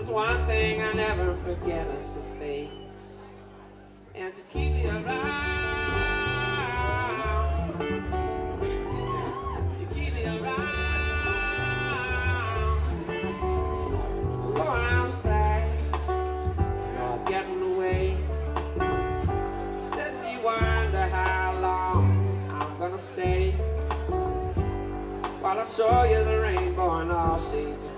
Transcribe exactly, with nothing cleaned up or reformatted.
There's one thing I never forget is the face, and to keep you around, you keep me around. Oh, I'm sad, you're getting away. Said you wonder how long I'm gonna stay, while I show you the rainbow and all shades of